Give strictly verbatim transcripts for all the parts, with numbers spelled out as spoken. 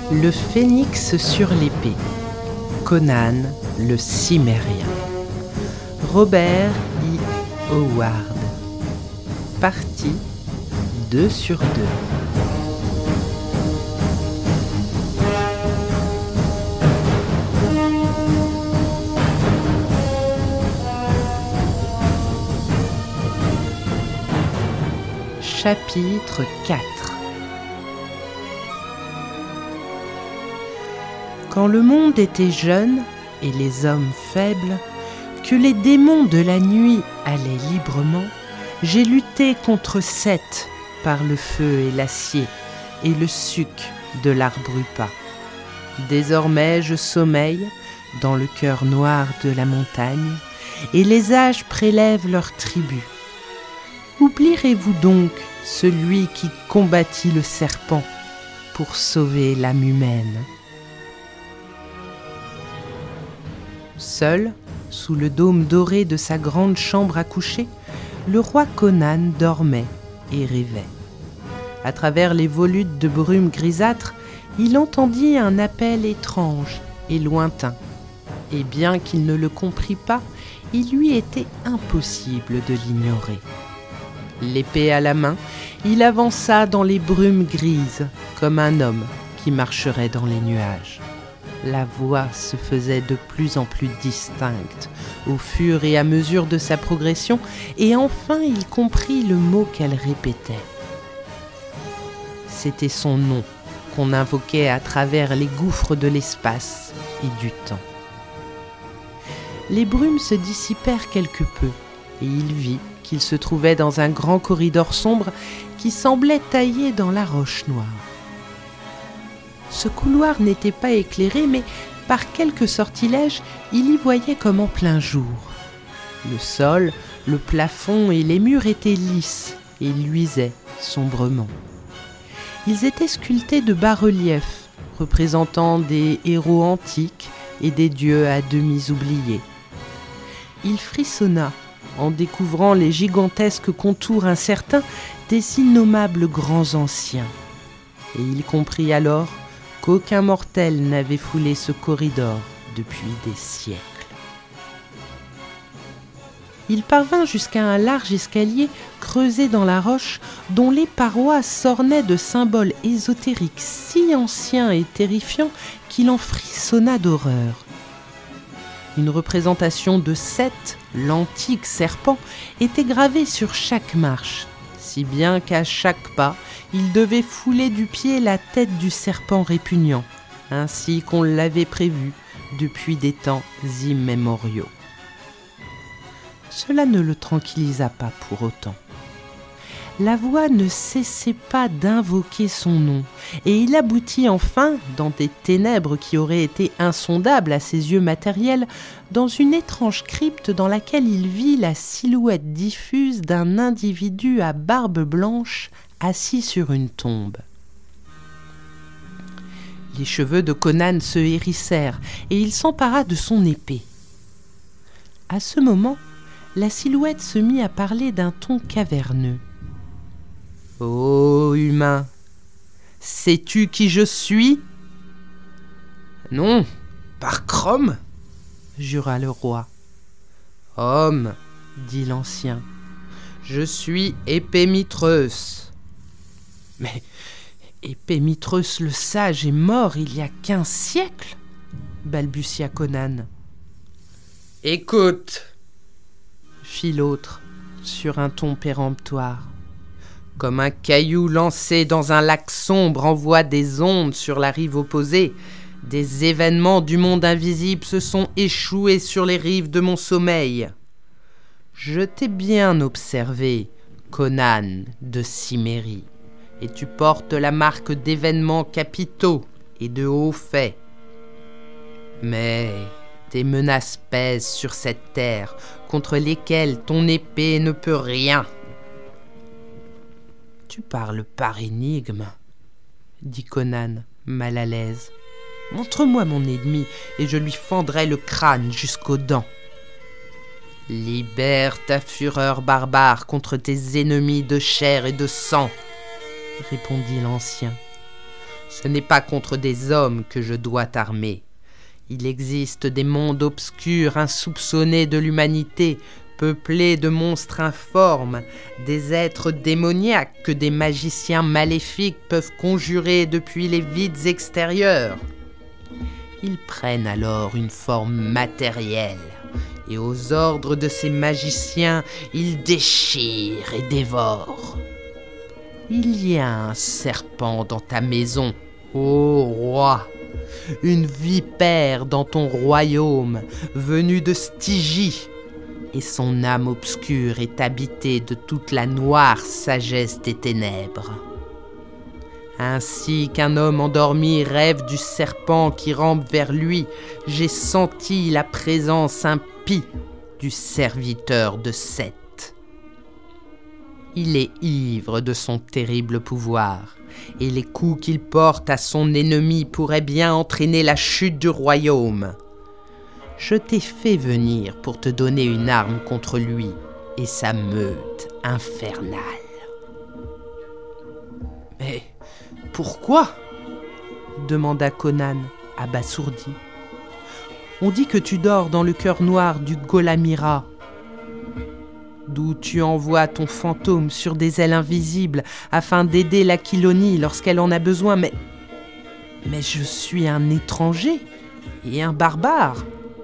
Le phénix sur l'épée. Conan le Cimmérien. Robert E. Howard. Partie deux sur deux. Chapitre quatre. Quand le monde était jeune et les hommes faibles, que les démons de la nuit allaient librement, j'ai lutté contre Seth par le feu et l'acier et le suc de l'arbrupa. Désormais je sommeille dans le cœur noir de la montagne et les âges prélèvent leur tribut. Oublierez-vous donc celui qui combattit le serpent pour sauver l'âme humaine? Seul, sous le dôme doré de sa grande chambre à coucher, le roi Conan dormait et rêvait. À travers les volutes de brume grisâtre, il entendit un appel étrange et lointain. Et bien qu'il ne le comprît pas, il lui était impossible de l'ignorer. L'épée à la main, il avança dans les brumes grises, comme un homme qui marcherait dans les nuages. La voix se faisait de plus en plus distincte au fur et à mesure de sa progression, et enfin il comprit le mot qu'elle répétait. C'était son nom qu'on invoquait à travers les gouffres de l'espace et du temps. Les brumes se dissipèrent quelque peu, et il vit qu'il se trouvait dans un grand corridor sombre qui semblait taillé dans la roche noire. Ce couloir n'était pas éclairé, mais par quelques sortilèges, il y voyait comme en plein jour. Le sol, le plafond et les murs étaient lisses et luisaient sombrement. Ils étaient sculptés de bas-reliefs, représentant des héros antiques et des dieux à demi oubliés. Il frissonna en découvrant les gigantesques contours incertains des innommables grands anciens. Et il comprit alors qu'aucun mortel n'avait foulé ce corridor depuis des siècles. Il parvint jusqu'à un large escalier creusé dans la roche dont les parois s'ornaient de symboles ésotériques si anciens et terrifiants qu'il en frissonna d'horreur. Une représentation de Seth, l'antique serpent, était gravée sur chaque marche, si bien qu'à chaque pas, il devait fouler du pied la tête du serpent répugnant, ainsi qu'on l'avait prévu depuis des temps immémoriaux. Cela ne le tranquillisa pas pour autant. La voix ne cessait pas d'invoquer son nom, et il aboutit enfin, dans des ténèbres qui auraient été insondables à ses yeux matériels, dans une étrange crypte dans laquelle il vit la silhouette diffuse d'un individu à barbe blanche assis sur une tombe. Les cheveux de Conan se hérissèrent, et il s'empara de son épée. À ce moment, la silhouette se mit à parler d'un ton caverneux. « Ô humain, sais-tu qui je suis ?»« Non, par Chrome !» jura le roi. « Homme, dit l'ancien, je suis Épémitreus. »« Mais Épémitreus le sage est mort il y a quinze siècles ?» balbutia Conan. « Écoute !» fit l'autre sur un ton péremptoire. Comme un caillou lancé dans un lac sombre envoie des ondes sur la rive opposée, des événements du monde invisible se sont échoués sur les rives de mon sommeil. Je t'ai bien observé, Conan de Cimmérie, et tu portes la marque d'événements capitaux et de hauts faits. Mais tes menaces pèsent sur cette terre, contre lesquelles ton épée ne peut rien. Tu parles par énigme, dit Conan, mal à l'aise. Montre-moi mon ennemi, et je lui fendrai le crâne jusqu'aux dents. Libère ta fureur barbare contre tes ennemis de chair et de sang, répondit l'ancien. Ce n'est pas contre des hommes que je dois t'armer. Il existe des mondes obscurs insoupçonnés de l'humanité, peuplés de monstres informes, des êtres démoniaques que des magiciens maléfiques peuvent conjurer depuis les vides extérieurs. Ils prennent alors une forme matérielle, et aux ordres de ces magiciens, ils déchirent et dévorent. Il y a un serpent dans ta maison, ô roi, une vipère dans ton royaume, venue de Stygie, et son âme obscure est habitée de toute la noire sagesse des ténèbres. Ainsi qu'un homme endormi rêve du serpent qui rampe vers lui, j'ai senti la présence impie du serviteur de Seth. Il est ivre de son terrible pouvoir, et les coups qu'il porte à son ennemi pourraient bien entraîner la chute du royaume. Je t'ai fait venir pour te donner une arme contre lui et sa meute infernale. Mais pourquoi ? Demanda Conan, abasourdi. On dit que tu dors dans le cœur noir du Golamira, d'où tu envoies ton fantôme sur des ailes invisibles afin d'aider l'Aquilonie lorsqu'elle en a besoin, mais... Mais je suis un étranger et un barbare.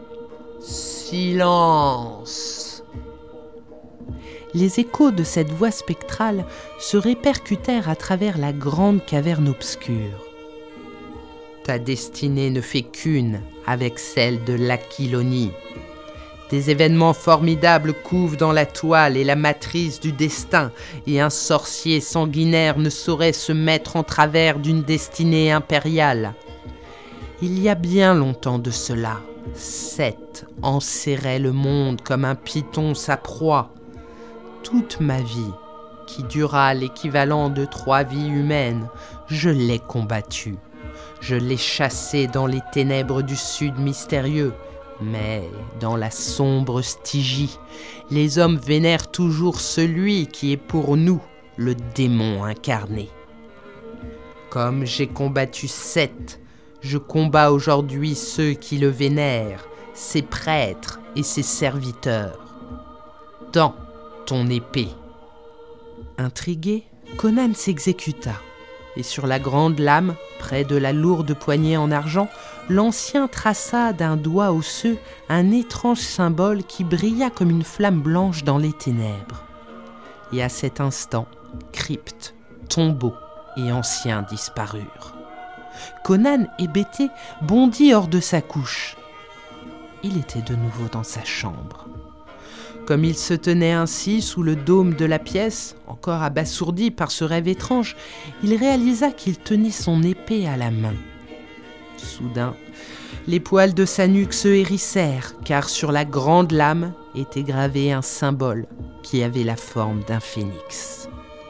Silence. Les échos de cette voix spectrale se répercutèrent à travers la grande caverne obscure. Ta destinée ne fait qu'une avec celle de l'Aquilonie. Des événements formidables couvent dans la toile et la matrice du destin, et un sorcier sanguinaire ne saurait se mettre en travers d'une destinée impériale. Il y a bien longtemps de cela, Seth enserrait le monde comme un python sa proie. Toute ma vie, qui dura l'équivalent de trois vies humaines, je l'ai combattu. Je l'ai chassé dans les ténèbres du sud mystérieux, mais dans la sombre Stygie, les hommes vénèrent toujours celui qui est pour nous le démon incarné. Comme j'ai combattu Seth, je combats aujourd'hui ceux qui le vénèrent, ses prêtres et ses serviteurs. Tends ton épée. Intrigué, Conan s'exécuta, et sur la grande lame, près de la lourde poignée en argent, l'ancien traça d'un doigt osseux un étrange symbole qui brilla comme une flamme blanche dans les ténèbres. Et à cet instant, crypte, tombeau et anciens disparurent. Conan, hébété, bondit hors de sa couche. Il était de nouveau dans sa chambre. Comme il se tenait ainsi sous le dôme de la pièce, encore abasourdi par ce rêve étrange, il réalisa qu'il tenait son épée à la main. Soudain, les poils de sa nuque se hérissèrent, car sur la grande lame était gravé un symbole qui avait la forme d'un phénix.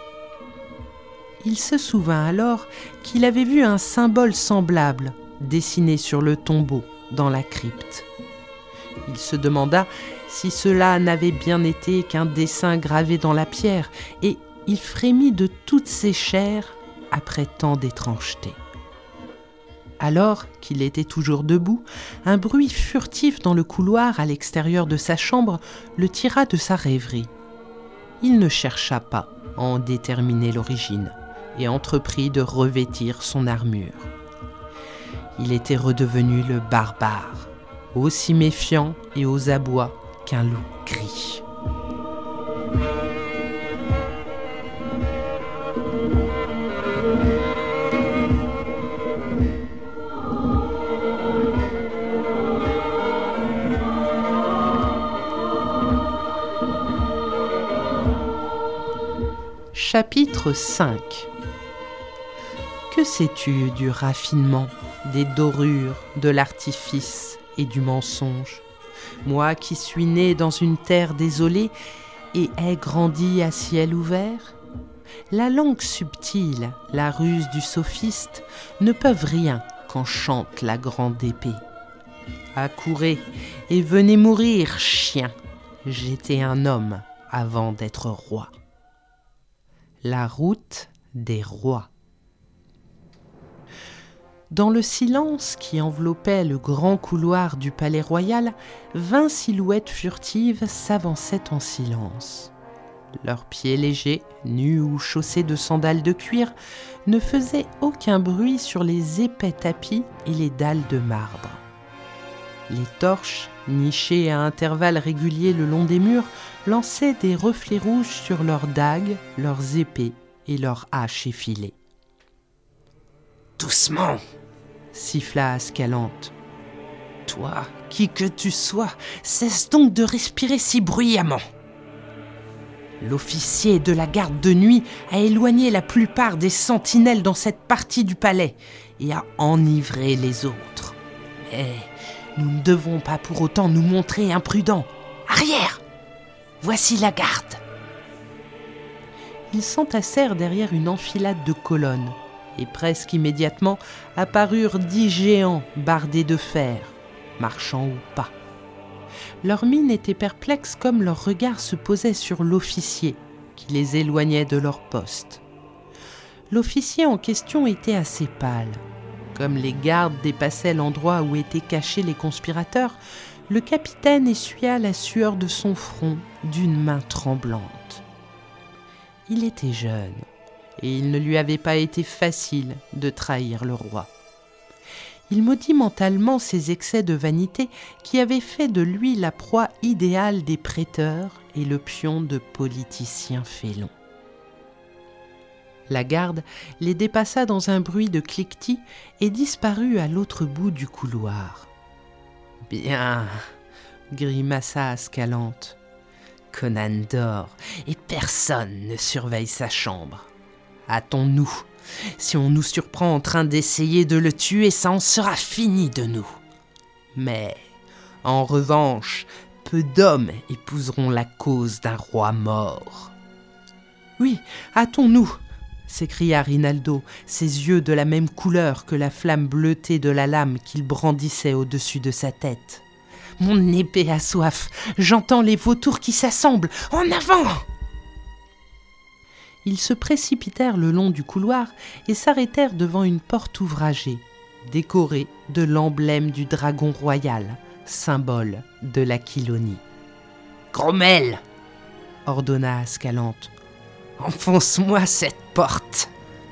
Il se souvint alors qu'il avait vu un symbole semblable dessiné sur le tombeau dans la crypte. Il se demanda si cela n'avait bien été qu'un dessin gravé dans la pierre, et il frémit de toutes ses chairs après tant d'étrangeté. Alors qu'il était toujours debout, un bruit furtif dans le couloir à l'extérieur de sa chambre le tira de sa rêverie. Il ne chercha pas à en déterminer l'origine et entreprit de revêtir son armure. Il était redevenu le barbare, aussi méfiant et aux abois qu'un loup gris. Chapitre cinq. Que sais-tu du raffinement, des dorures, de l'artifice et du mensonge? Moi qui suis né dans une terre désolée et ai grandi à ciel ouvert? La langue subtile, la ruse du sophiste ne peuvent rien quand chante la grande épée. Accourez et venez mourir, chien. J'étais un homme avant d'être roi. La route des rois. Dans le silence qui enveloppait le grand couloir du palais royal, vingt silhouettes furtives s'avançaient en silence. Leurs pieds légers, nus ou chaussés de sandales de cuir, ne faisaient aucun bruit sur les épais tapis et les dalles de marbre. Les torches, nichées à intervalles réguliers le long des murs, lançaient des reflets rouges sur leurs dagues, leurs épées et leurs haches effilées. « Doucement !» siffla Ascalante. « Toi, qui que tu sois, cesse donc de respirer si bruyamment. » L'officier de la garde de nuit a éloigné la plupart des sentinelles dans cette partie du palais et a enivré les autres. Mais nous ne devons pas pour autant nous montrer imprudents. Arrière ! Voici la garde. Ils s'entassèrent derrière une enfilade de colonnes et presque immédiatement apparurent dix géants bardés de fer, marchant au pas. Leur mine était perplexe comme leur regard se posait sur l'officier qui les éloignait de leur poste. L'officier en question était assez pâle. Comme les gardes dépassaient l'endroit où étaient cachés les conspirateurs, le capitaine essuya la sueur de son front d'une main tremblante. Il était jeune et il ne lui avait pas été facile de trahir le roi. Il maudit mentalement ses excès de vanité qui avaient fait de lui la proie idéale des prêteurs et le pion de politiciens félons. La garde les dépassa dans un bruit de cliquetis et disparut à l'autre bout du couloir. « Bien !» grimaça Ascalante. « Conan dort et personne ne surveille sa chambre. Hâtons-nous. Si on nous surprend en train d'essayer de le tuer, ça en sera fini de nous. Mais, en revanche, peu d'hommes épouseront la cause d'un roi mort. »« Oui, hâtons-nous !» s'écria Rinaldo, ses yeux de la même couleur que la flamme bleutée de la lame qu'il brandissait au-dessus de sa tête. « Mon épée a soif, j'entends les vautours qui s'assemblent, en avant !» Ils se précipitèrent le long du couloir et s'arrêtèrent devant une porte ouvragée, décorée de l'emblème du dragon royal, symbole de l'Aquilonie. « Grommelle !» ordonna Ascalante. « Enfonce-moi cette porte !»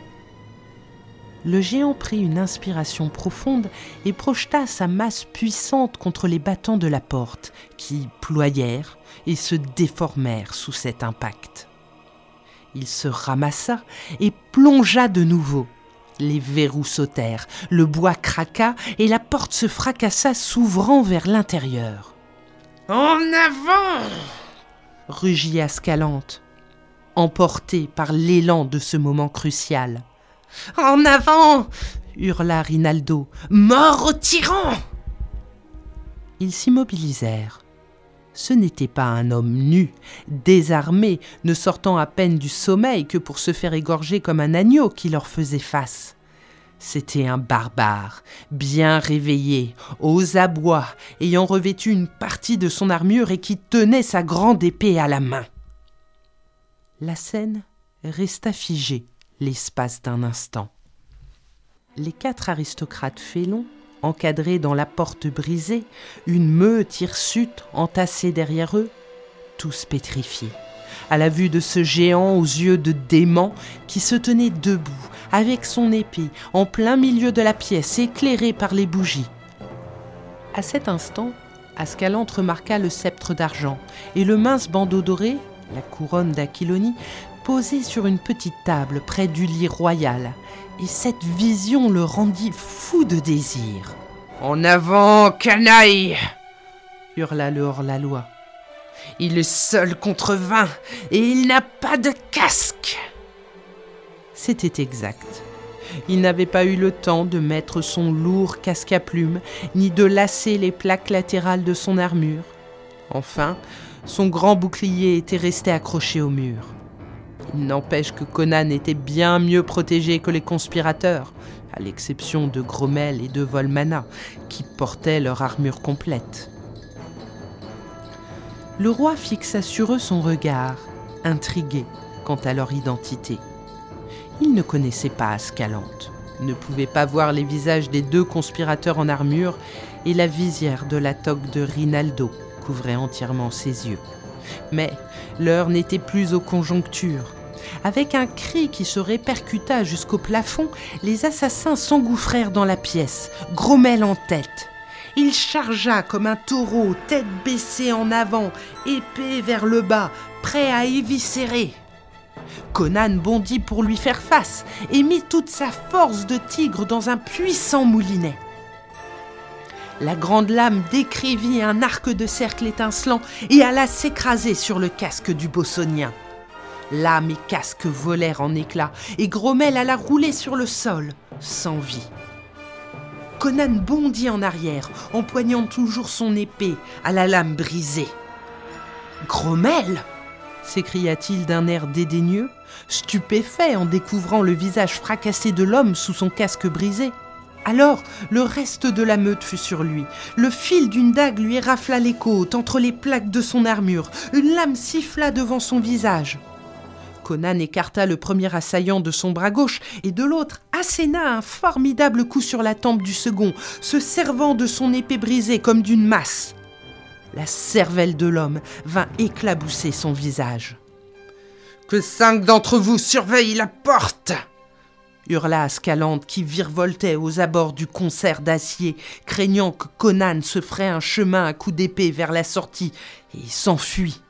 Le géant prit une inspiration profonde et projeta sa masse puissante contre les battants de la porte, qui ployèrent et se déformèrent sous cet impact. Il se ramassa et plongea de nouveau. Les verrous sautèrent, le bois craqua et la porte se fracassa, s'ouvrant vers l'intérieur. « En avant !» rugit Ascalante, emporté par l'élan de ce moment crucial. « En avant !» hurla Rinaldo. « Mort aux tyrans !» Ils s'immobilisèrent. Ce n'était pas un homme nu, désarmé, ne sortant à peine du sommeil que pour se faire égorger comme un agneau qui leur faisait face. C'était un barbare, bien réveillé, aux abois, ayant revêtu une partie de son armure et qui tenait sa grande épée à la main. La scène resta figée l'espace d'un instant. Les quatre aristocrates félons, encadrés dans la porte brisée, une meute hirsute entassée derrière eux, tous pétrifiés, à la vue de ce géant aux yeux de dément qui se tenait debout, avec son épée, en plein milieu de la pièce, éclairée par les bougies. À cet instant, Ascalante remarqua le sceptre d'argent et le mince bandeau doré, la couronne d'Aquilonie, posé sur une petite table près du lit royal, et cette vision le rendit fou de désir. « En avant, canaille !» hurla le hors-la-loi. « Il est seul contre vingt, et il n'a pas de casque !» C'était exact. Il n'avait pas eu le temps de mettre son lourd casque à plumes, ni de lasser les plaques latérales de son armure. Enfin, son grand bouclier était resté accroché au mur. Il n'empêche que Conan était bien mieux protégé que les conspirateurs, à l'exception de Grommelle et de Volmana, qui portaient leur armure complète. Le roi fixa sur eux son regard, intrigué quant à leur identité. Il ne connaissait pas Ascalante, ne pouvait pas voir les visages des deux conspirateurs en armure et la visière de la toque de Rinaldo couvrait entièrement ses yeux. Mais l'heure n'était plus aux conjonctures. Avec un cri qui se répercuta jusqu'au plafond, les assassins s'engouffrèrent dans la pièce, Gromel en tête. Il chargea comme un taureau, tête baissée en avant, épée vers le bas, prêt à éviscérer. Conan bondit pour lui faire face et mit toute sa force de tigre dans un puissant moulinet. La grande lame décrivit un arc de cercle étincelant et alla s'écraser sur le casque du Bossonien. Lame et casque volèrent en éclats et Gromel alla rouler sur le sol, sans vie. Conan bondit en arrière, empoignant toujours son épée à la lame brisée. « Gromel !» s'écria-t-il d'un air dédaigneux, stupéfait en découvrant le visage fracassé de l'homme sous son casque brisé. Alors, le reste de la meute fut sur lui. Le fil d'une dague lui rafla les côtes entre les plaques de son armure. Une lame siffla devant son visage. Conan écarta le premier assaillant de son bras gauche et de l'autre asséna un formidable coup sur la tempe du second, se servant de son épée brisée comme d'une masse. La cervelle de l'homme vint éclabousser son visage. « Que cinq d'entre vous surveillent la porte !» hurla Ascalante qui virevoltait aux abords du concert d'acier, craignant que Conan se ferait un chemin à coups d'épée vers la sortie et s'enfuit.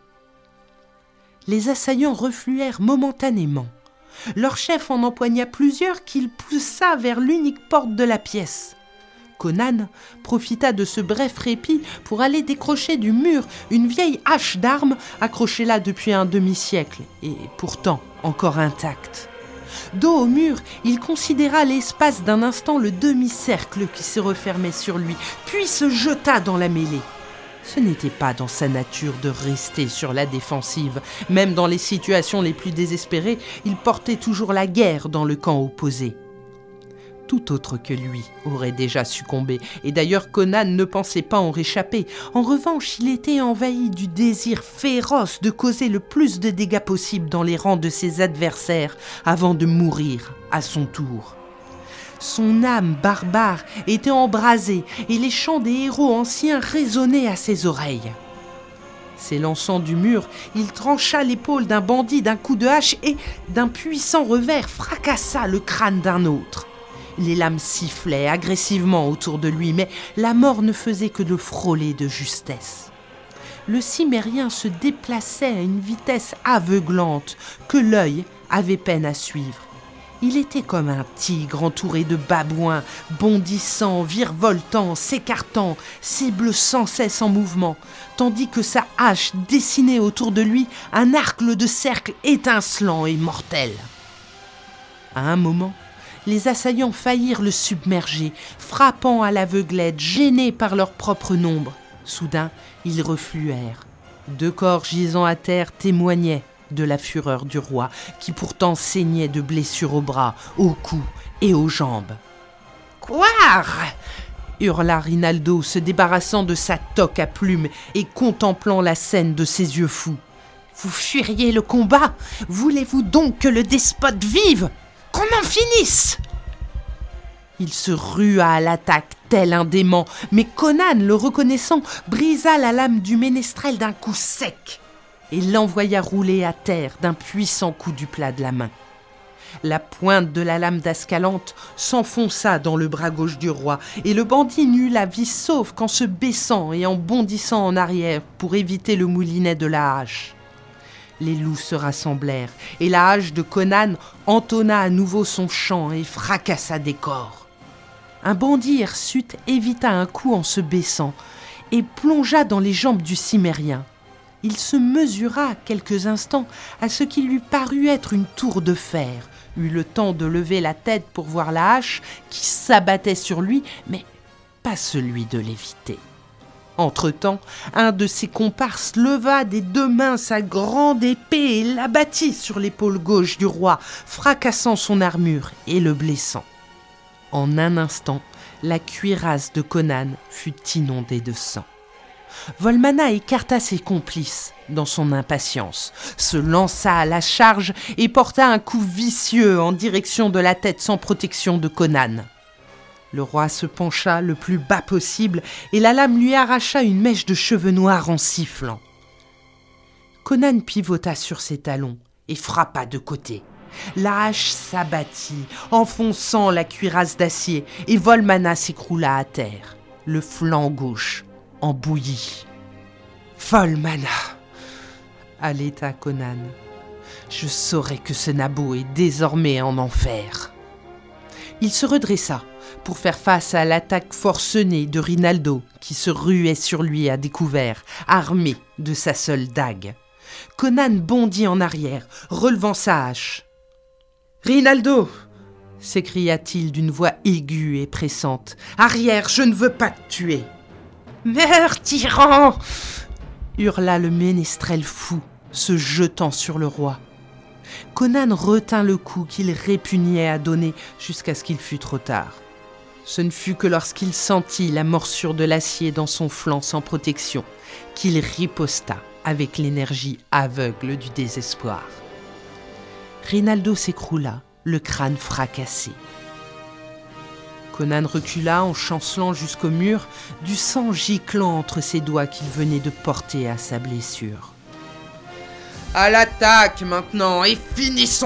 Les assaillants refluèrent momentanément. Leur chef en empoigna plusieurs qu'il poussa vers l'unique porte de la pièce. Conan profita de ce bref répit pour aller décrocher du mur une vieille hache d'armes accrochée là depuis un demi-siècle et pourtant encore intacte. Dos au mur, il considéra l'espace d'un instant le demi-cercle qui se refermait sur lui, puis se jeta dans la mêlée. Ce n'était pas dans sa nature de rester sur la défensive. Même dans les situations les plus désespérées, il portait toujours la guerre dans le camp opposé. Tout autre que lui aurait déjà succombé, et d'ailleurs Conan ne pensait pas en réchapper. En revanche, il était envahi du désir féroce de causer le plus de dégâts possible dans les rangs de ses adversaires avant de mourir à son tour. Son âme barbare était embrasée et les chants des héros anciens résonnaient à ses oreilles. S'élançant du mur, il trancha l'épaule d'un bandit d'un coup de hache et, d'un puissant revers, fracassa le crâne d'un autre. Les lames sifflaient agressivement autour de lui, mais la mort ne faisait que le frôler de justesse. Le Cimmérien se déplaçait à une vitesse aveuglante que l'œil avait peine à suivre. Il était comme un tigre entouré de babouins, bondissant, virevoltant, s'écartant, cible sans cesse en mouvement, tandis que sa hache dessinait autour de lui un arc de cercle étincelant et mortel. À un moment, les assaillants faillirent le submerger, frappant à l'aveuglette, gênés par leur propre nombre. Soudain, ils refluèrent. Deux corps gisant à terre témoignaient de la fureur du roi, qui pourtant saignait de blessures aux bras, au cou et aux jambes. « Quoi ?» hurla Rinaldo, se débarrassant de sa toque à plumes et contemplant la scène de ses yeux fous. « Vous fuiriez le combat ? Voulez-vous donc que le despote vive ? Qu'on en finisse !» Il se rua à l'attaque, tel un dément, mais Conan, le reconnaissant, brisa la lame du ménestrel d'un coup sec et l'envoya rouler à terre d'un puissant coup du plat de la main. La pointe de la lame d'Ascalante s'enfonça dans le bras gauche du roi, et le bandit n'eut la vie sauve qu'en se baissant et en bondissant en arrière pour éviter le moulinet de la hache. Les loups se rassemblèrent, et la hache de Conan entonna à nouveau son chant et fracassa des corps. Un bandit hirsute évita un coup en se baissant et plongea dans les jambes du Cimmérien. Il se mesura quelques instants à ce qui lui parut être une tour de fer, eut le temps de lever la tête pour voir la hache qui s'abattait sur lui, mais pas celui de l'éviter. Entre-temps, un de ses comparses leva des deux mains sa grande épée et l'abattit sur l'épaule gauche du roi, fracassant son armure et le blessant. En un instant, la cuirasse de Conan fut inondée de sang. Volmana écarta ses complices dans son impatience, se lança à la charge et porta un coup vicieux en direction de la tête sans protection de Conan. Le roi se pencha le plus bas possible et la lame lui arracha une mèche de cheveux noirs en sifflant. Conan pivota sur ses talons et frappa de côté. La hache s'abattit, enfonçant la cuirasse d'acier, et Volmana s'écroula à terre, le flanc gauche en bouillie. « Volmana !» haleta Conan. « Je saurais que ce Nabot est désormais en enfer. » Il se redressa pour faire face à l'attaque forcenée de Rinaldo, qui se ruait sur lui à découvert, armé de sa seule dague. Conan bondit en arrière, relevant sa hache. « Rinaldo !» s'écria-t-il d'une voix aiguë et pressante. « Arrière, je ne veux pas te tuer !»« Meurs, tyran !» hurla le ménestrel fou, se jetant sur le roi. Conan retint le coup qu'il répugnait à donner jusqu'à ce qu'il fût trop tard. Ce ne fut que lorsqu'il sentit la morsure de l'acier dans son flanc sans protection qu'il riposta avec l'énergie aveugle du désespoir. Rinaldo s'écroula, le crâne fracassé. Conan recula en chancelant jusqu'au mur, du sang giclant entre ses doigts qu'il venait de porter à sa blessure. « À l'attaque maintenant, et finissons-en !»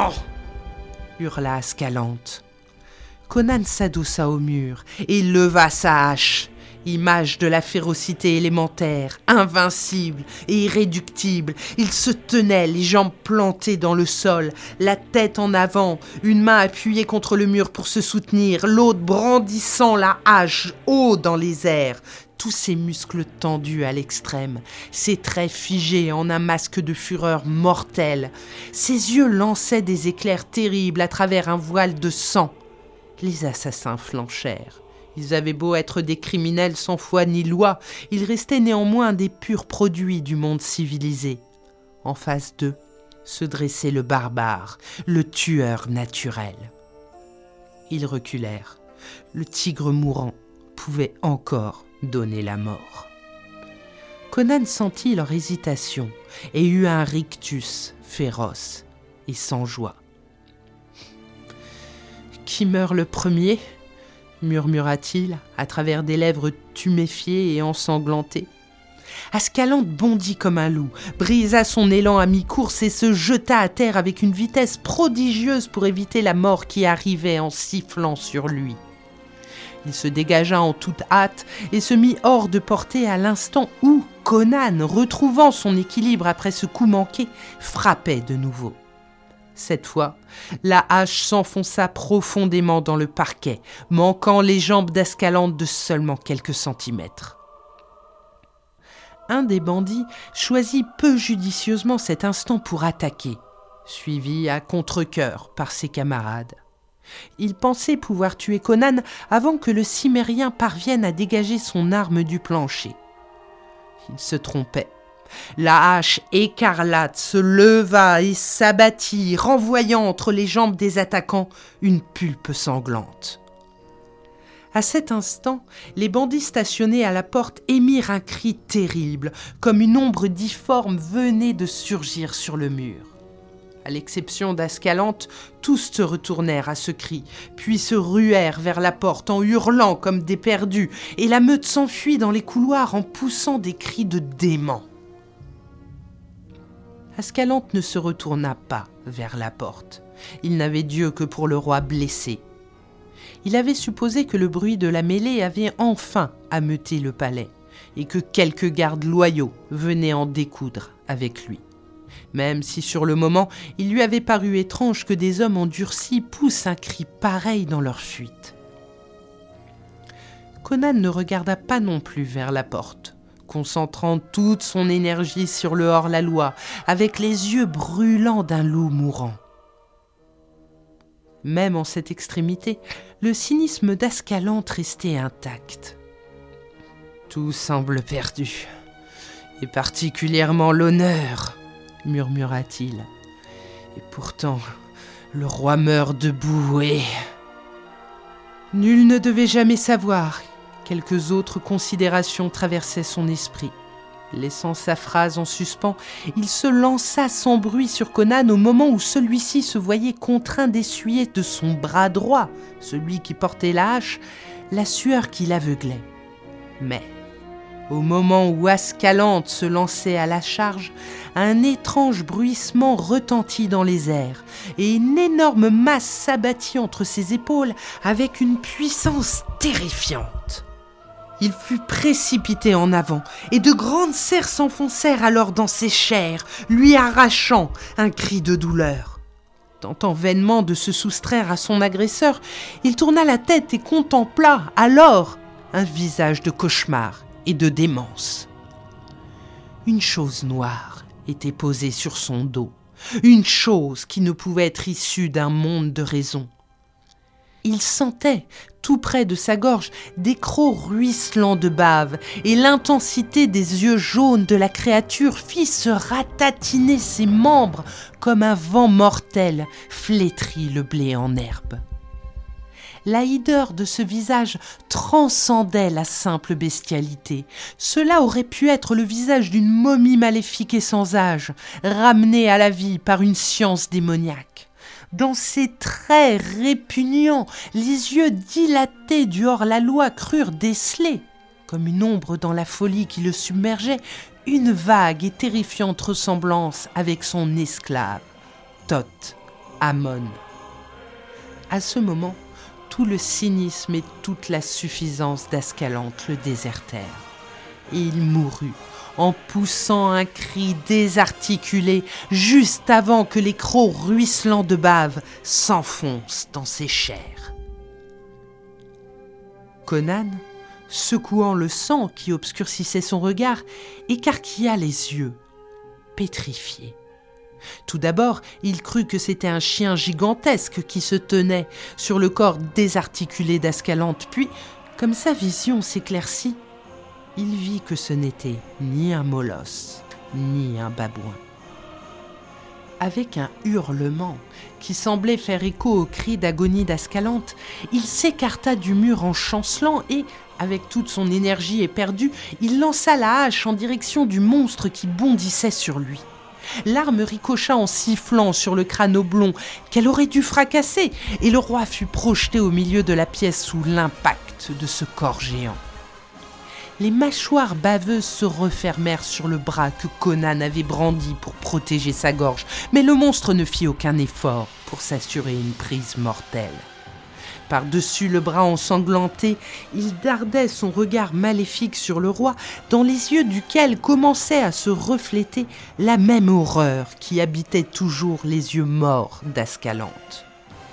hurla Ascalante. Conan s'adossa au mur et leva sa hache, image de la férocité élémentaire, invincible et irréductible. Il se tenait, les jambes plantées dans le sol, la tête en avant, une main appuyée contre le mur pour se soutenir, l'autre brandissant la hache haut dans les airs, tous ses muscles tendus à l'extrême, ses traits figés en un masque de fureur mortelle. Ses yeux lançaient des éclairs terribles à travers un voile de sang. Les assassins flanchèrent. Ils avaient beau être des criminels sans foi ni loi, ils restaient néanmoins des purs produits du monde civilisé. En face d'eux se dressait le barbare, le tueur naturel. Ils reculèrent. Le tigre mourant pouvait encore donner la mort. Conan sentit leur hésitation et eut un rictus féroce et sans joie. « Qui meurt le premier ?» murmura-t-il à travers des lèvres tuméfiées et ensanglantées. Ascalante bondit comme un loup, brisa son élan à mi-course et se jeta à terre avec une vitesse prodigieuse pour éviter la mort qui arrivait en sifflant sur lui. Il se dégagea en toute hâte et se mit hors de portée à l'instant où Conan, retrouvant son équilibre après ce coup manqué, frappait de nouveau. Cette fois, la hache s'enfonça profondément dans le parquet, manquant les jambes d'Ascalante de seulement quelques centimètres. Un des bandits choisit peu judicieusement cet instant pour attaquer, suivi à contre-cœur par ses camarades. Il pensait pouvoir tuer Conan avant que le Cimmérien parvienne à dégager son arme du plancher. Il se trompait. La hache écarlate se leva et s'abattit, renvoyant entre les jambes des attaquants une pulpe sanglante. À cet instant, les bandits stationnés à la porte émirent un cri terrible, comme une ombre difforme venait de surgir sur le mur. À l'exception d'Ascalante, tous se retournèrent à ce cri, puis se ruèrent vers la porte en hurlant comme des perdus, et la meute s'enfuit dans les couloirs en poussant des cris de déments. Ascalante ne se retourna pas vers la porte. Il n'avait Dieu que pour le roi blessé. Il avait supposé que le bruit de la mêlée avait enfin ameuté le palais et que quelques gardes loyaux venaient en découdre avec lui. Même si sur le moment, il lui avait paru étrange que des hommes endurcis poussent un cri pareil dans leur fuite. Conan ne regarda pas non plus vers la porte, concentrant toute son énergie sur le hors-la-loi, avec les yeux brûlants d'un loup mourant. Même en cette extrémité, le cynisme d'Ascalante restait intact. Tout semble perdu, et particulièrement l'honneur, murmura-t-il. Et pourtant, le roi meurt debout et... Nul ne devait jamais savoir Quelques autres considérations traversaient son esprit. Laissant sa phrase en suspens, il se lança sans bruit sur Conan au moment où celui-ci se voyait contraint d'essuyer de son bras droit, celui qui portait la hache, la sueur qui l'aveuglait. Mais, au moment où Ascalante se lançait à la charge, un étrange bruissement retentit dans les airs et une énorme masse s'abattit entre ses épaules avec une puissance terrifiante. Il fut précipité en avant, et de grandes serres s'enfoncèrent alors dans ses chairs, lui arrachant un cri de douleur. Tentant vainement de se soustraire à son agresseur, il tourna la tête et contempla alors un visage de cauchemar et de démence. Une chose noire était posée sur son dos, une chose qui ne pouvait être issue d'un monde de raison. Il sentait, tout près de sa gorge, des crocs ruisselants de bave, et l'intensité des yeux jaunes de la créature fit se ratatiner ses membres comme un vent mortel flétrit le blé en herbe. La hideur de ce visage transcendait la simple bestialité. Cela aurait pu être le visage d'une momie maléfique et sans âge, ramenée à la vie par une science démoniaque. Dans ses traits répugnants, les yeux dilatés du hors-la-loi crurent déceler, comme une ombre dans la folie qui le submergeait, une vague et terrifiante ressemblance avec son esclave, Thoth Amon. À ce moment, tout le cynisme et toute la suffisance d'Ascalante le désertèrent, et il mourut en poussant un cri désarticulé juste avant que les crocs ruisselants de bave s'enfoncent dans ses chairs. Conan, secouant le sang qui obscurcissait son regard, écarquilla les yeux, pétrifié. Tout d'abord, il crut que c'était un chien gigantesque qui se tenait sur le corps désarticulé d'Ascalante, puis, comme sa vision s'éclaircit, il vit que ce n'était ni un molosse, ni un babouin. Avec un hurlement qui semblait faire écho au cri d'agonie d'Ascalante, il s'écarta du mur en chancelant et, avec toute son énergie éperdue, il lança la hache en direction du monstre qui bondissait sur lui. L'arme ricocha en sifflant sur le crâne oblong qu'elle aurait dû fracasser, et le roi fut projeté au milieu de la pièce sous l'impact de ce corps géant. Les mâchoires baveuses se refermèrent sur le bras que Conan avait brandi pour protéger sa gorge, mais le monstre ne fit aucun effort pour s'assurer une prise mortelle. Par-dessus le bras ensanglanté, il dardait son regard maléfique sur le roi, dans les yeux duquel commençait à se refléter la même horreur qui habitait toujours les yeux morts d'Ascalante.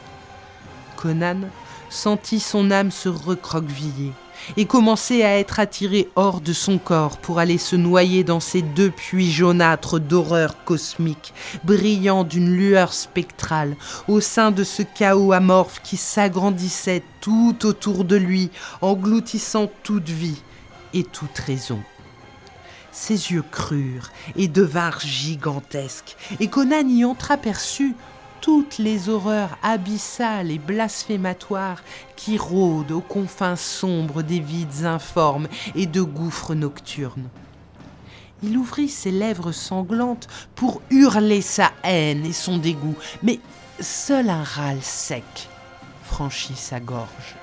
Conan sentit son âme se recroqueviller et commençait à être attiré hors de son corps pour aller se noyer dans ces deux puits jaunâtres d'horreur cosmique, brillant d'une lueur spectrale, au sein de ce chaos amorphe qui s'agrandissait tout autour de lui, engloutissant toute vie et toute raison. Ses yeux crurent et devinrent gigantesques, et Conan y entreaperçut toutes les horreurs abyssales et blasphématoires qui rôdent aux confins sombres des vides informes et de gouffres nocturnes. Il ouvrit ses lèvres sanglantes pour hurler sa haine et son dégoût, mais seul un râle sec franchit sa gorge.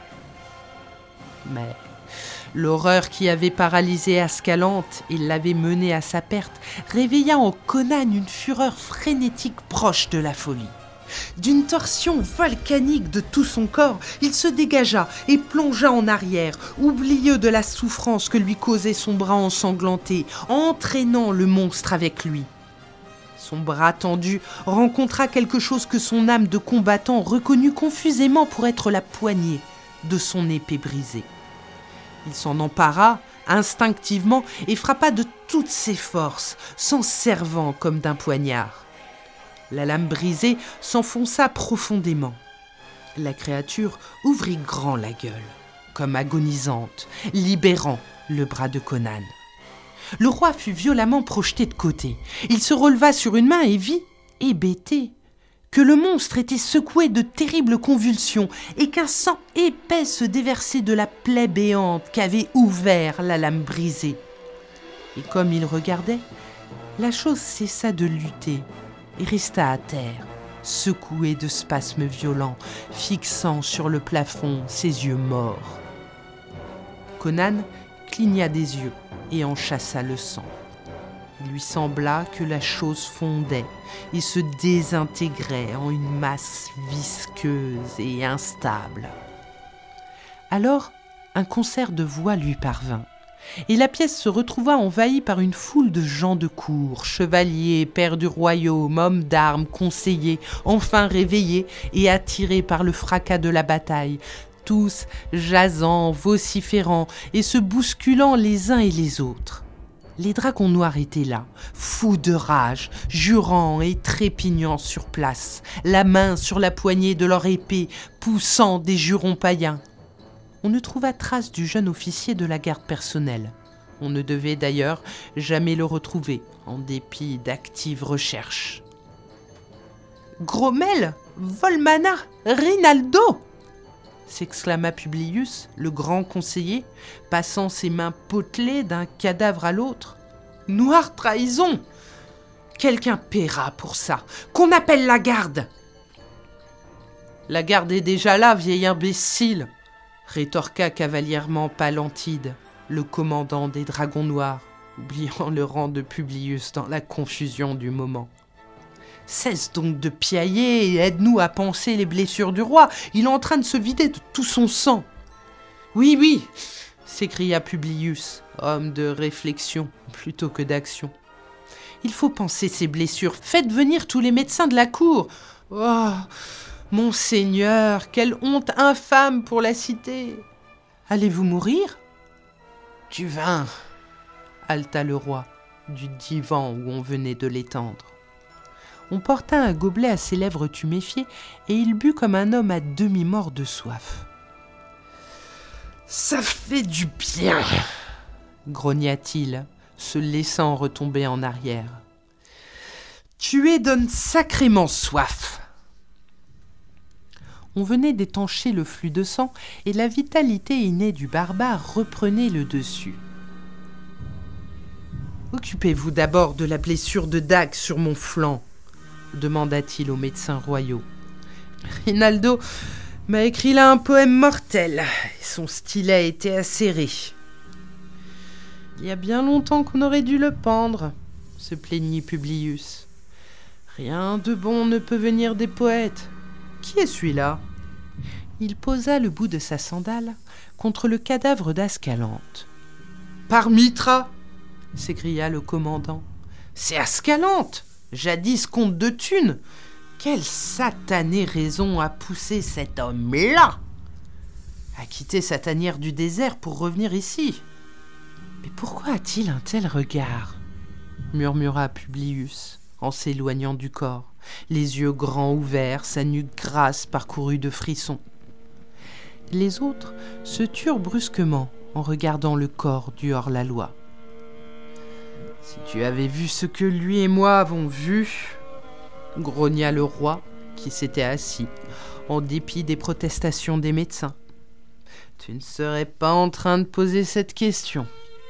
Mais l'horreur qui avait paralysé Ascalante et l'avait mené à sa perte réveilla en Conan une fureur frénétique proche de la folie. D'une torsion volcanique de tout son corps, il se dégagea et plongea en arrière, oublieux de la souffrance que lui causait son bras ensanglanté, entraînant le monstre avec lui. Son bras tendu rencontra quelque chose que son âme de combattant reconnut confusément pour être la poignée de son épée brisée. Il s'en empara instinctivement et frappa de toutes ses forces, s'en servant comme d'un poignard. La lame brisée s'enfonça profondément. La créature ouvrit grand la gueule, comme agonisante, libérant le bras de Conan. Le roi fut violemment projeté de côté. Il se releva sur une main et vit, hébété, que le monstre était secoué de terribles convulsions et qu'un sang épais se déversait de la plaie béante qu'avait ouvert la lame brisée. Et comme il regardait, la chose cessa de lutter et resta à terre, secouée de spasmes violents, fixant sur le plafond ses yeux morts. Conan cligna des yeux et en chassa le sang. Il lui sembla que la chose fondait et se désintégrait en une masse visqueuse et instable. Alors, un concert de voix lui parvint, et la pièce se retrouva envahie par une foule de gens de cour, chevaliers, pairs du royaume, hommes d'armes, conseillers, enfin réveillés et attirés par le fracas de la bataille, tous jasant, vociférant et se bousculant les uns et les autres. Les dragons noirs étaient là, fous de rage, jurant et trépignant sur place, la main sur la poignée de leur épée, poussant des jurons païens. On ne trouva trace du jeune officier de la garde personnelle. On ne devait d'ailleurs jamais le retrouver, en dépit d'actives recherches. « Gromel, Volmana, Rinaldo !» s'exclama Publius, le grand conseiller, passant ses mains potelées d'un cadavre à l'autre. « Noire trahison ! Quelqu'un paiera pour ça. Qu'on appelle la garde !»« La garde est déjà là, vieil imbécile !» rétorqua cavalièrement Palantide, le commandant des dragons noirs, oubliant le rang de Publius dans la confusion du moment. Cesse donc de piailler et aide-nous à panser les blessures du roi. Il est en train de se vider de tout son sang. Oui, oui, s'écria Publius, homme de réflexion plutôt que d'action. Il faut panser ses blessures. Faites venir tous les médecins de la cour. Oh, monseigneur, quelle honte infâme pour la cité. Allez-vous mourir ? Du vin, haleta le roi, du divan où on venait de l'étendre. On porta un gobelet à ses lèvres tuméfiées et il but comme un homme à demi-mort de soif. « Ça fait du bien !» grogna-t-il, se laissant retomber en arrière. « Tuer donne sacrément soif !» On venait d'étancher le flux de sang et la vitalité innée du barbare reprenait le dessus. « Occupez-vous d'abord de la blessure de dague sur mon flanc, demanda-t-il aux médecins royaux. Rinaldo m'a écrit là un poème mortel, et son stylet était acéré. Il y a bien longtemps qu'on aurait dû le pendre, se plaignit Publius. Rien de bon ne peut venir des poètes. Qui est celui-là ? Il posa le bout de sa sandale contre le cadavre d'Ascalante. Par Mitra ! S'écria le commandant. C'est Ascalante, jadis comte de Thunes. Quelle satanée raison a poussé cet homme-là à quitter sa tanière du désert pour revenir ici. Mais pourquoi a-t-il un tel regard ? Murmura Publius en s'éloignant du corps, les yeux grands ouverts, sa nuque grasse parcourue de frissons. Les autres se turent brusquement en regardant le corps du hors-la-loi. Si tu avais vu ce que lui et moi avons vu, grogna le roi qui s'était assis, en dépit des protestations des médecins. Tu ne serais pas en train de poser cette question.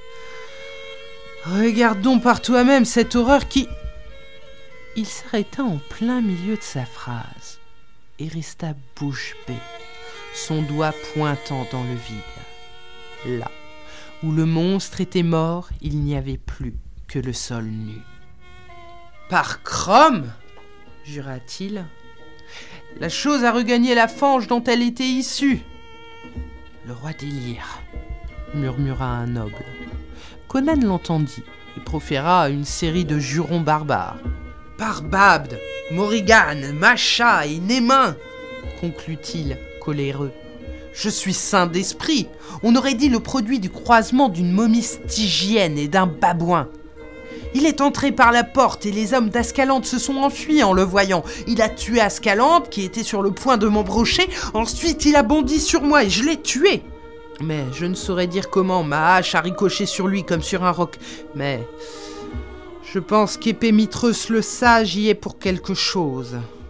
Regarde donc par toi-même cette horreur qui... Il s'arrêta en plein milieu de sa phrase et resta bouche bée, son doigt pointant dans le vide. Là où le monstre était mort, il n'y avait plus que le sol nu. « Par Chrome !» jura-t-il. « La chose a regagné la fange dont elle était issue. » Le roi délire, murmura un noble. Conan l'entendit et proféra une série de jurons barbares. « Par Babd, Morrigan, Macha et Némin !» conclut-il, coléreux. « Je suis saint d'esprit. On aurait dit le produit du croisement d'une momie stygienne et d'un babouin. Il est entré par la porte et les hommes d'Ascalante se sont enfuis en le voyant. Il a tué Ascalante qui était sur le point de m'embrocher. Ensuite, il a bondi sur moi et je l'ai tué. Mais je ne saurais dire comment, ma hache a ricoché sur lui comme sur un roc. Mais je pense qu'Épémitreus le sage y est pour quelque chose. »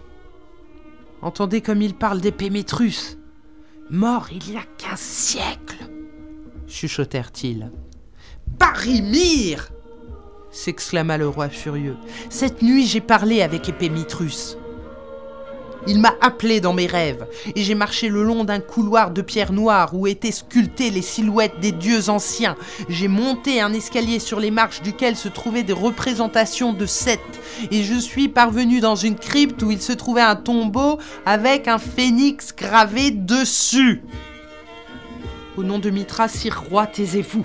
Entendez comme il parle d'Épémétrus, mort il y a quinze siècles, chuchotèrent-ils. Parimir ! S'exclama le roi furieux. Cette nuit, j'ai parlé avec Épémétrus. Il m'a appelé dans mes rêves, et j'ai marché le long d'un couloir de pierre noire où étaient sculptées les silhouettes des dieux anciens. J'ai monté un escalier sur les marches duquel se trouvaient des représentations de Seth, et je suis parvenu dans une crypte où il se trouvait un tombeau avec un phénix gravé dessus. Au nom de Mithra, sire roi, taisez-vous.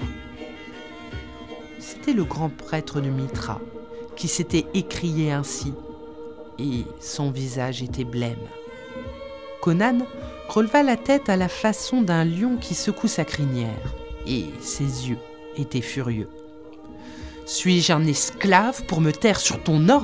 C'était le grand prêtre de Mithra qui s'était écrié ainsi, et son visage était blême. Conan releva la tête à la façon d'un lion qui secoue sa crinière, et ses yeux étaient furieux. « Suis-je un esclave pour me taire sur ton ordre ?»«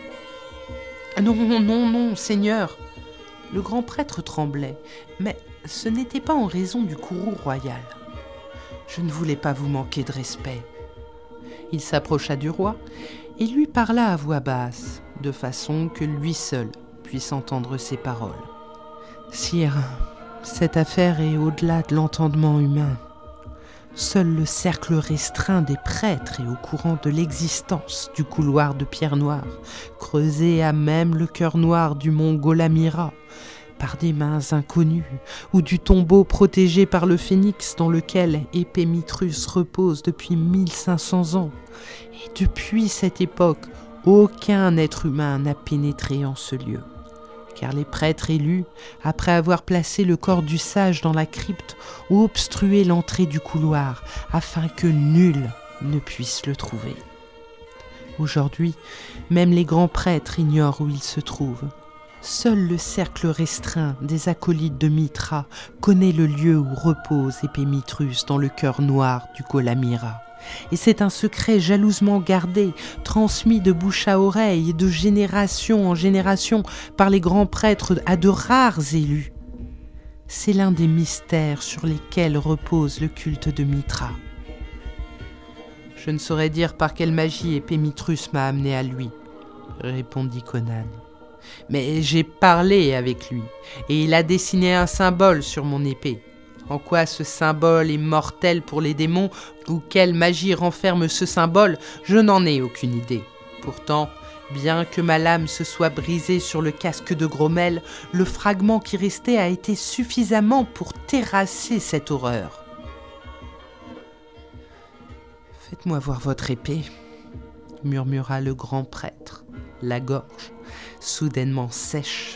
Non, non, non, Seigneur !» Le grand prêtre tremblait, mais ce n'était pas en raison du courroux royal. « Je ne voulais pas vous manquer de respect. » Il s'approcha du roi et lui parla à voix basse, de façon que lui seul puisse entendre ses paroles. « Sire, cette affaire est au-delà de l'entendement humain. Seul le cercle restreint des prêtres est au courant de l'existence du couloir de pierre noire, creusé à même le cœur noir du mont Golamira, par des mains inconnues, ou du tombeau protégé par le phénix dans lequel Épémétrus repose depuis mille cinq cents ans. Et depuis cette époque, aucun être humain n'a pénétré en ce lieu. Car les prêtres élus, après avoir placé le corps du sage dans la crypte, ont obstrué l'entrée du couloir, afin que nul ne puisse le trouver. Aujourd'hui, même les grands prêtres ignorent où il se trouve. Seul le cercle restreint des acolytes de Mithra connaît le lieu où repose Épémétrus dans le cœur noir du Golamira. Et c'est un secret jalousement gardé, transmis de bouche à oreille et de génération en génération par les grands prêtres à de rares élus. C'est l'un des mystères sur lesquels repose le culte de Mithra. Je ne saurais dire par quelle magie Épémétrus m'a amené à lui, répondit Conan. Mais j'ai parlé avec lui, et il a dessiné un symbole sur mon épée. En quoi ce symbole est mortel pour les démons, ou quelle magie renferme ce symbole, je n'en ai aucune idée. Pourtant, bien que ma lame se soit brisée sur le casque de Gromel, le fragment qui restait a été suffisamment pour terrasser cette horreur. « Faites-moi voir votre épée, » murmura le grand prêtre, la gorge soudainement sèche.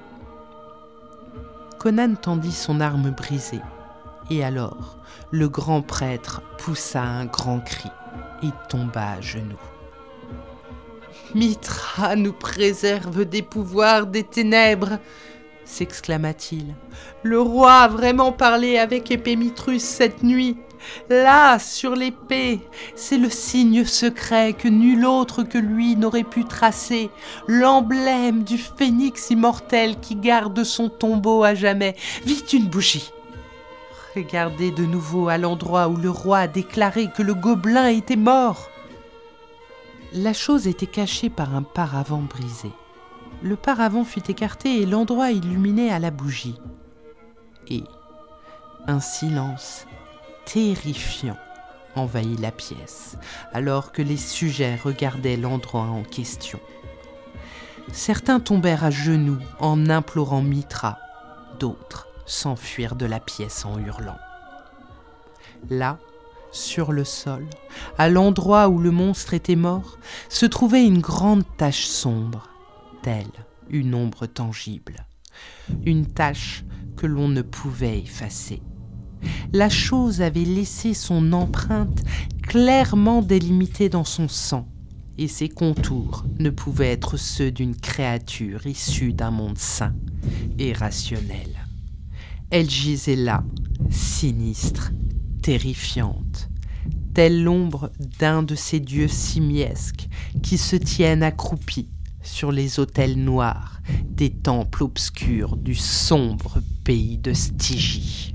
Conan tendit son arme brisée, et alors le grand prêtre poussa un grand cri et tomba à genoux. « Mithra nous préserve des pouvoirs des ténèbres !» s'exclama-t-il. « Le roi a vraiment parlé avec Épémétrus cette nuit. Là, sur l'épée, c'est le signe secret que nul autre que lui n'aurait pu tracer, l'emblème du phénix immortel qui garde son tombeau à jamais. Vite une bougie! Regardez de nouveau à l'endroit où le roi a déclaré que le gobelin était mort. » La chose était cachée par un paravent brisé. Le paravent fut écarté et l'endroit illuminé à la bougie. Et un silence terrifiant envahit la pièce, alors que les sujets regardaient l'endroit en question. Certains tombèrent à genoux en implorant Mithra, d'autres s'enfuirent de la pièce en hurlant. Là, sur le sol, à l'endroit où le monstre était mort, se trouvait une grande tache sombre, telle une ombre tangible, une tache que l'on ne pouvait effacer. La chose avait laissé son empreinte clairement délimitée dans son sang, et ses contours ne pouvaient être ceux d'une créature issue d'un monde sain et rationnel. Elle gisait là, sinistre, terrifiante, telle l'ombre d'un de ces dieux simiesques qui se tiennent accroupis sur les autels noirs des temples obscurs du sombre pays de Stygie.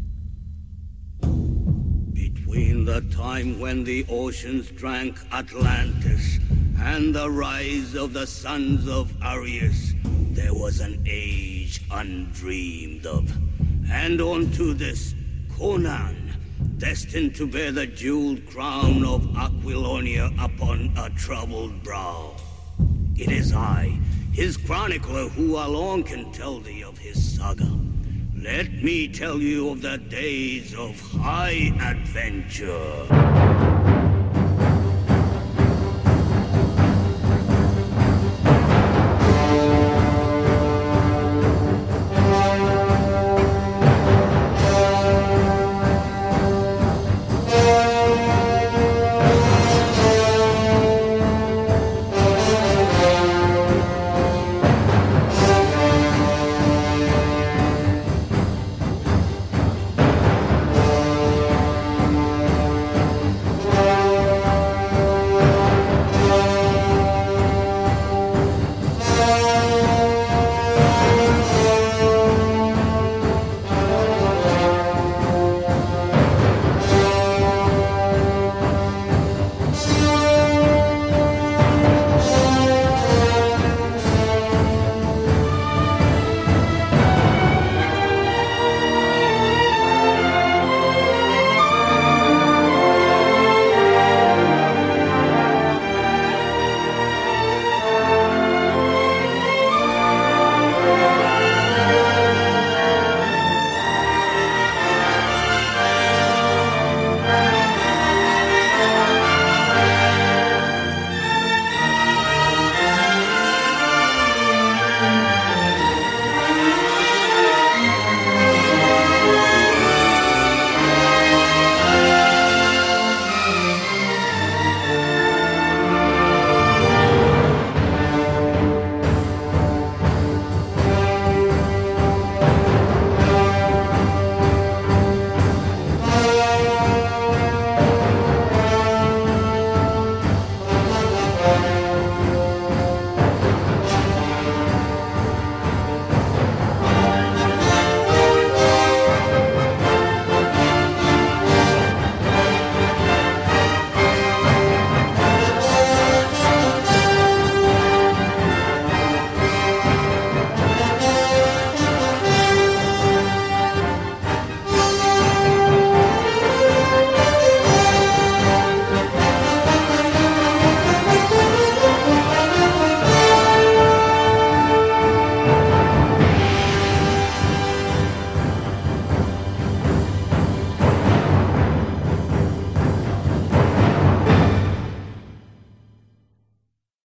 Between the time when the oceans drank Atlantis and the rise of the sons of Arius, there was an age age undreamed of. And unto this Conan, destined to bear the jeweled crown of Aquilonia upon a troubled brow. It is I, his chronicler, who alone can tell thee of his saga. Let me tell you of the days of high adventure.